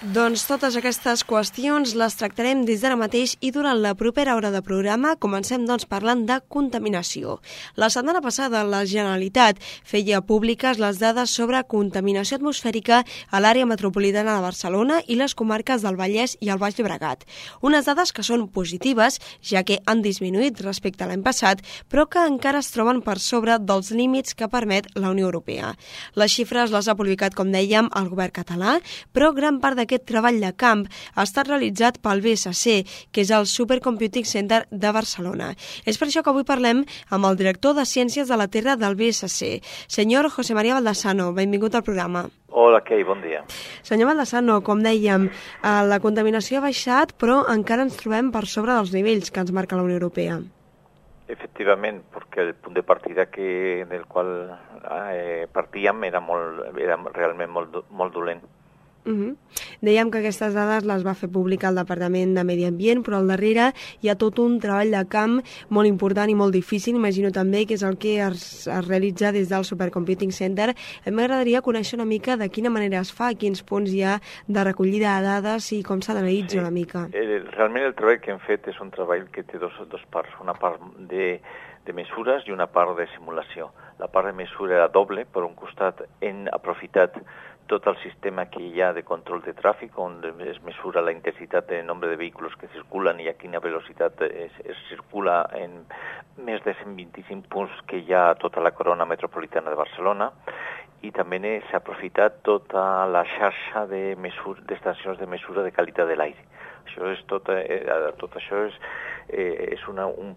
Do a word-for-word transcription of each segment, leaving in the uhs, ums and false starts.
Doncs totes aquestes qüestions les tractarem des d'ara mateix i durant la propera hora de programa comencem doncs parlant de contaminació. La setmana passada la Generalitat feia públiques les dades sobre contaminació atmosfèrica a l'àrea metropolitana de Barcelona i les comarques del Vallès i el Baix Llobregat. Unes dades que són positives, ja que han disminuït respecte a l'any passat, però que encara es troben per sobre dels límits que permet la Unió Europea. Les xifres les ha publicat, com dèiem, el govern català, però gran part d'aquest treball de camp ha estat realitzat pel B S C, que és el Supercomputing Center de Barcelona. És per això que avui parlem amb el director de Ciències de la Terra del B S C, senyor José María Baldassano. Benvingut al programa. Hola, Kei, bon dia. Senyor Baldassano, com dèiem, la contaminació ha baixat, però encara ens trobem per sobre dels nivells que ens marca la Unió Europea. Efectivament, perquè el punt de partida que, del qual eh, partíem era, molt, era realment molt, molt dolent. Uh-huh. Dèiem que aquestes dades les va fer públicar el Departament de Medi Ambient, però al darrere hi ha tot un treball de camp molt important i molt difícil, imagino també, que és el que es, es realitza des del Supercomputing Center. A mi m'agradaria conèixer una mica de quina manera es fa, quins punts hi ha de recollida de dades i com s'analitza sí. una mica. Eh, realment el treball que hem fet és un treball que té dos, dos parts, una part de, de mesures i una part de simulació. La part de mesura era doble, per un costat hem aprofitat tot el sistema que hi ha de control de tràfic, on es mesura la intensitat de nombre de vehicles que circulen i a quina velocitat es, es circula en més de cent vint-i-cinc punts que hi ha a tota la corona metropolitana de Barcelona, i també s'ha aprofitat tota la xarxa de mesur, d'estacions de mesura de qualitat de l'aire. Això és tot, eh, tot això és, eh, és una, un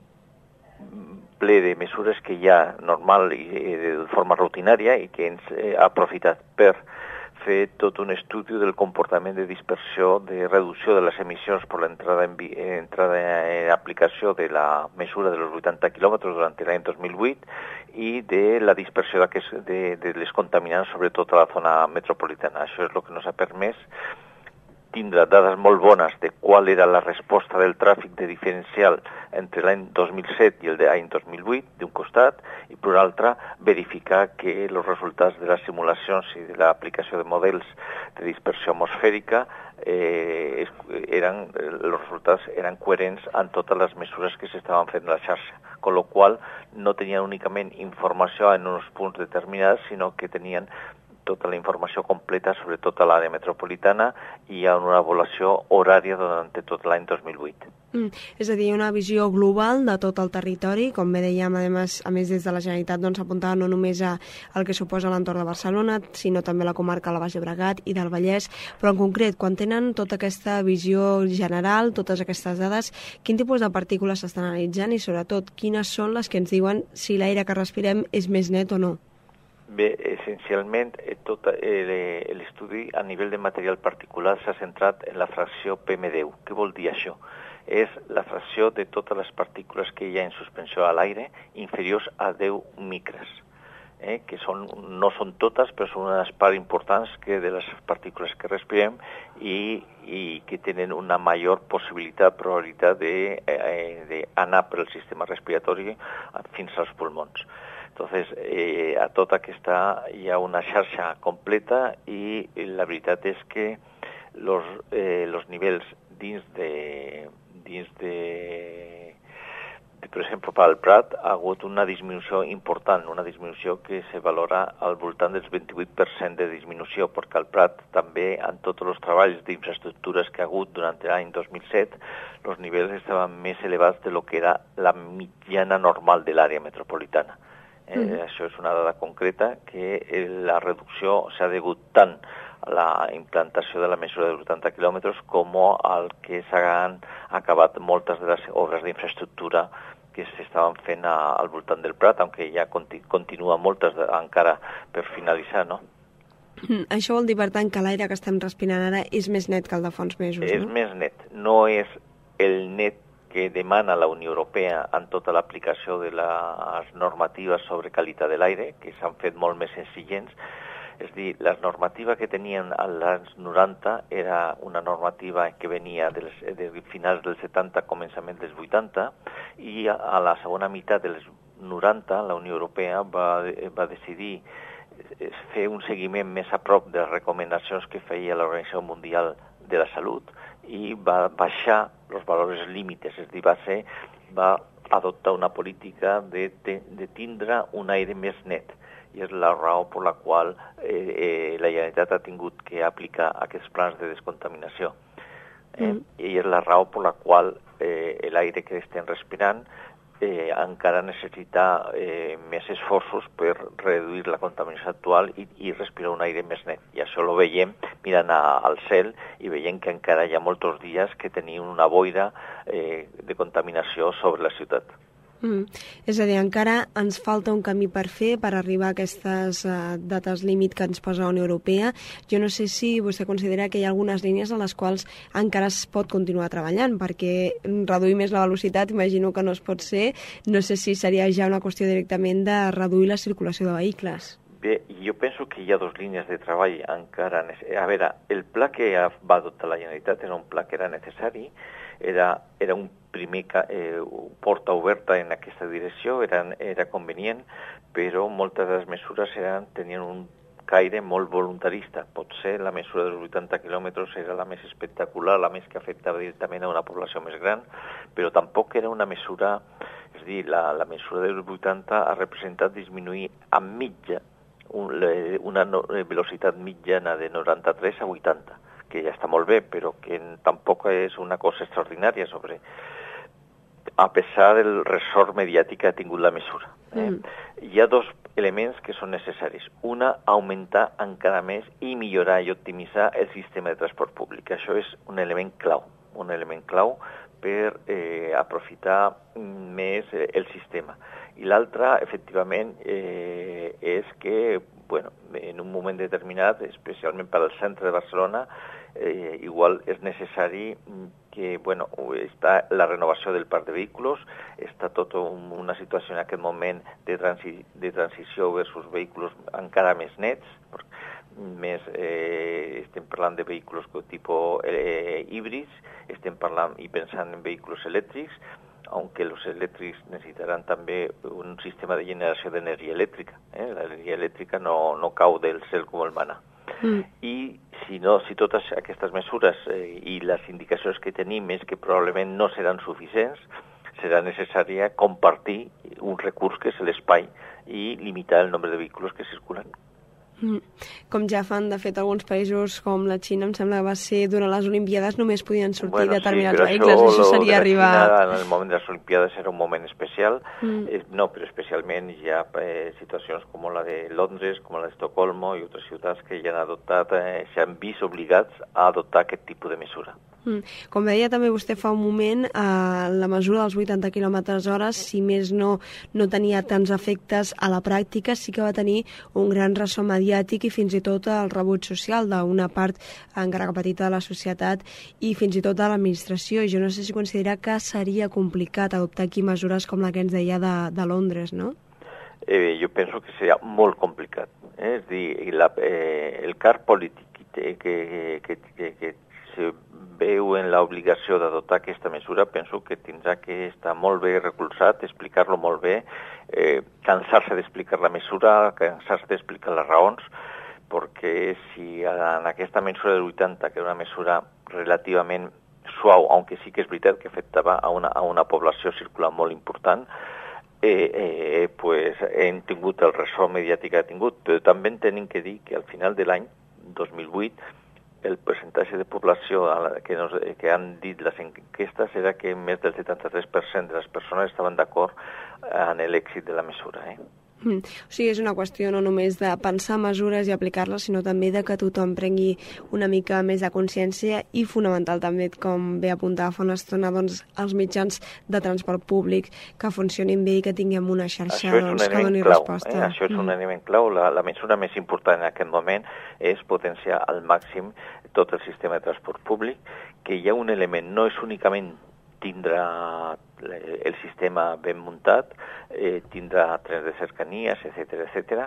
ple de mesures que hi ha normal i de forma rutinària i que ens eh, ha aprofitat per fer tot un estudi del comportament de dispersió, de reducció de les emissions per l'entrada en, entrada en aplicació de la mesura dels vuitanta quilòmetres durant l'any dos mil vuit i de la dispersió de, de les contaminants sobretot a la zona metropolitana. Això és el que ens ha permès tindre dades molt bones de qual era la resposta del tràfic de diferencial entre l'any dos mil set i el de l'any dos mil vuit, d'un costat, i per un altre, verificar que els resultats de les simulacions i de l'aplicació de models de dispersió atmosfèrica eh, eren, els resultats eren coherents amb totes les mesures que s'estaven fent a la xarxa, amb la qual no tenien únicament informació en uns punts determinats, sinó que tenien tota la informació completa sobre tota l'àrea metropolitana i hi ha una avaluació horària durant tot l'any dos mil vuit. Mm, és a dir, una visió global de tot el territori, com bé dèiem, a més, a més des de la Generalitat doncs, apuntava no només a, al que suposa l'entorn de Barcelona, sinó també la comarca del Baix Llobregat i del Vallès, però en concret, quan tenen tota aquesta visió general, totes aquestes dades, quin tipus de partícules s'estan analitzant i sobretot quines són les que ens diuen si l'aire que respirem és més net o no? Bé, essencialment, tot l'estudi a nivell de material particular s'ha centrat en la fracció P M deu. Què vol dir això? És la fracció de totes les partícules que hi ha en suspensió a l'aire inferiors a deu micres, eh? que són, no són totes, però són unes parts importants que de les partícules que respirem i, i que tenen una major possibilitat, probabilitat d'anar eh, per el sistema respiratori fins als pulmons. Entonces, eh, a tota aquesta hi ha una xarxa completa i la veritat és que los, eh, los nivells dins de, dins de, de, per exemple, per al Prat ha hagut una disminució important, una disminució que se valora al voltant del vint-i-vuit per cent de disminució, perquè al Prat també, en tots els treballs d'infraestructures que ha hagut durant l'any dos mil set, els nivells estaven més elevats de lo que era la mitjana normal de l'àrea metropolitana. Eh, mm. Això és una dada concreta que la reducció s'ha degut tant a la implantació de la mesura de vuitanta quilòmetres com al que s'han acabat moltes de les obres d'infraestructura que s'estaven fent a, al voltant del Prat, aunque ja conti, continua moltes de, encara per finalitzar, no? Mm, això vol dir, per tant, que l'aire que estem respirant ara és més net que el de fa uns mesos, és no? És més net, no és el net que demana la Unió Europea en tota l'aplicació de les normatives sobre qualitat de l'aire, que s'han fet molt més senzillents. És a dir, la normativa que tenien als anys noranta era una normativa que venia dels, de finals dels setanta, començament dels vuitanta, i a la segona meitat dels noranta la Unió Europea va, va decidir fer un seguiment més a prop de les recomanacions que feia l'Organització Mundial de la salut i va baixar els valors límites, és a dir, va, ser, va adoptar una política de, de, de tindre un aire més net. I és la raó per la qual eh, eh, la Generalitat ha tingut que aplicar aquests plans de descontaminació. Eh? Mm. I és la raó per la qual eh, l'aire que estem respirant eh, encara necessita eh, més esforços per reduir la contaminació actual i, i respirar un aire més net. I això ho veiem mirant a, al cel i veiem que encara hi ha molts dies que tenim una boira eh, de contaminació sobre la ciutat. Mm. És a dir, encara ens falta un camí per fer per arribar a aquestes uh, dates límit que ens posa la Unió Europea. Jo no sé si vostè considera que hi ha algunes línies en les quals encara es pot continuar treballant, perquè reduir més la velocitat imagino que no es pot ser. No sé si seria ja una qüestió directament de reduir la circulació de vehicles. Bé, jo penso que hi ha dues línies de treball encara. A veure, el pla que va adoptar la Generalitat era un pla que era necessari, era, era un primer eh, porta oberta en aquesta direcció, era, era convenient, però moltes de les mesures eren, tenien un caire molt voluntarista. Potser la mesura dels vuitanta quilòmetres era la més espectacular, la més que afectava directament a una població més gran, però tampoc era una mesura, és a dir, la, la mesura dels vuitanta ha representat disminuir a mitja una velocitat mitjana de noranta-tres a vuitanta, que ja està molt bé, però que tampoc és una cosa extraordinària sobre, a pesar del ressort mediàtic que ha tingut la mesura. Eh? Mm. Hi ha dos elements que són necessaris. Una, augmentar encara més i millorar i optimitzar el sistema de transport públic. Això és un element clau, un element clau per eh, aprofitar més eh, el sistema. I l'altre, efectivament, eh, és que, bueno, en un moment determinat, especialment per al centre de Barcelona, eh, igual és necessari que, bueno, està la renovació del parc de vehicles, està tota una situació en aquest moment de, transi de transició versus vehicles encara més nets, més, eh, estem parlant de vehicles de tipus eh, híbrids, estem parlant i pensant en vehicles elèctrics, aunque los eléctricos necesitarán també un sistema de generació d'energia elèctrica. Eh? L'energia elèctrica no, no cau del cel com el mana. Mm. I si, no, si totes aquestes mesures eh, i les indicacions que tenim és que probablement no seran suficients, serà necessària compartir un recurs que és l'espai i limitar el nombre de vehicles que circulen. Com ja fan, de fet, alguns països com la Xina, em sembla que va ser durant les Olimpiades només podien sortir bueno, determinats sí, vehicles, això, això seria arribar... Xina, en el moment de les Olimpiades era un moment especial, mm. eh, no, però especialment hi ha eh, situacions com la de Londres, com la d'Estocolmo i altres ciutats que ja han adoptat, eh, s'han vist obligats a adoptar aquest tipus de mesura. Mm. Com deia també vostè fa un moment, eh, la mesura dels vuitanta quilòmetres hora, si més no, no tenia tants efectes a la pràctica, sí que va tenir un gran ressò mediàtic i fins i tot el rebuig social d'una part encara que petita de la societat i fins i tot de l'administració. Jo no sé si considera que seria complicat adoptar aquí mesures com la que ens deia de, de Londres, no? Eh, jo penso que seria molt complicat. Eh? És dir, la, eh, el car polític que, que, que, que, que se veu en l'obligació d'adoptar aquesta mesura, penso que tindrà que estar molt bé recolzat, explicar-lo molt bé, eh, cansar-se d'explicar la mesura, cansar-se d'explicar les raons, perquè si en aquesta mesura del vuitanta, que era una mesura relativament suau, aunque sí que és veritat que afectava a una, a una població circular molt important, eh, eh, pues hem tingut el ressò mediàtic que ha tingut, però també tenim que dir que al final de l'any dos mil vuit el percentatge de població que, nos, que han dit les enquestes era que més del setanta-tres per cent de les persones estaven d'acord en l'èxit de la mesura. Eh? Mm. O sigui, és una qüestió no només de pensar mesures i aplicar-les, sinó també de que tothom prengui una mica més de consciència i fonamental també, com bé apuntava fa una estona, doncs, els mitjans de transport públic que funcionin bé i que tinguem una xarxa doncs, que doni clau, resposta. Eh? Això és un mm. element clau. La, la mesura més important en aquest moment és potenciar al màxim tot el sistema de transport públic, que hi ha un element, no és únicament tindrà el sistema ben muntat, eh, tindrà trens de cercanies, etcètera, etcètera,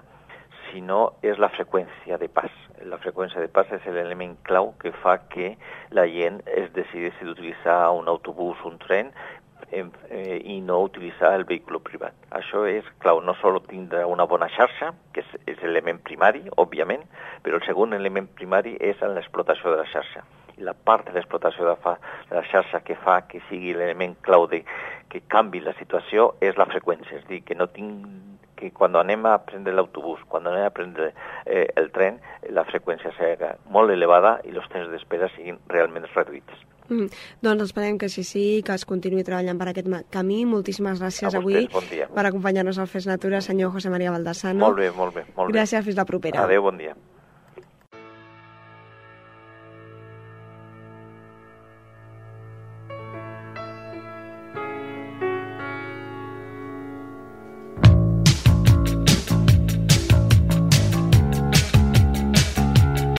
sinó és la freqüència de pas. La freqüència de pas és l'element clau que fa que la gent es decideixi d'utilitzar un autobús, un tren, eh, eh, i no utilitzar el vehicle privat. Això és clau, no sols tindre una bona xarxa, que és, és l'element primari, òbviament, però el segon element primari és en l'explotació de la xarxa. i la part de l'explotació de, fa, de la xarxa que fa que sigui l'element clau de que canvi la situació és la freqüència, és a dir, que no tinc que quan anem a prendre l'autobús, quan anem a prendre eh, el tren, la freqüència sigui molt elevada i els temps d'espera siguin realment reduïts. Mm, doncs esperem que sí, sí, que es continuï treballant per aquest camí. Moltíssimes gràcies vostès, avui bon dia. per acompanyar-nos al Fes Natura, senyor José María Baldassano. Molt bé, molt bé. Molt gràcies, bé. Fins la propera. Adéu, bon dia.